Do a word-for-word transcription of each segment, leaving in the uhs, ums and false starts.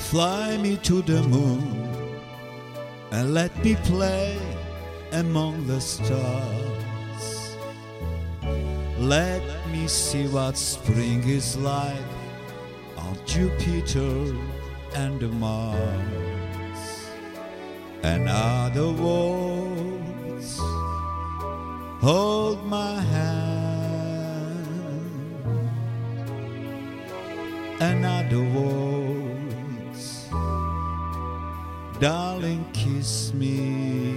Fly me to the moon and let me play among the stars. Let me see what spring is like on Jupiter and Mars. And other worlds hold my hand, and other worlds, darling, kiss me.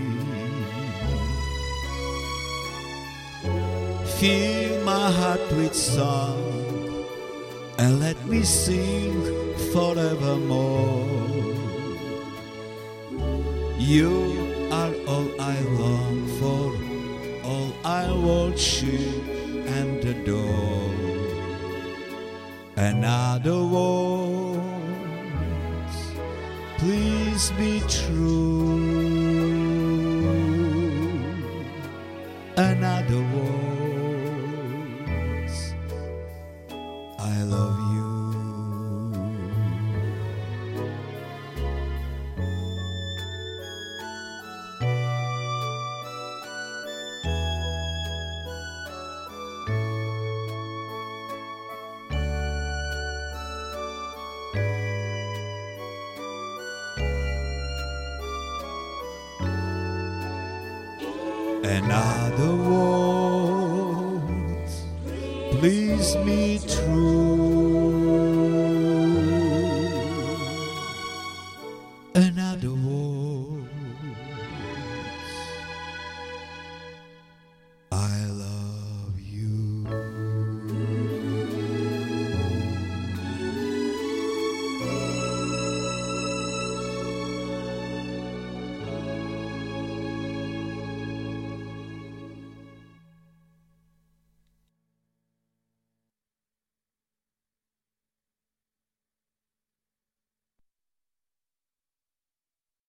Fill my heart with song and let me sing forevermore. You are all I long for, all I worship and adore. And other words, please be true. Another words, I love you. And other words, please be true.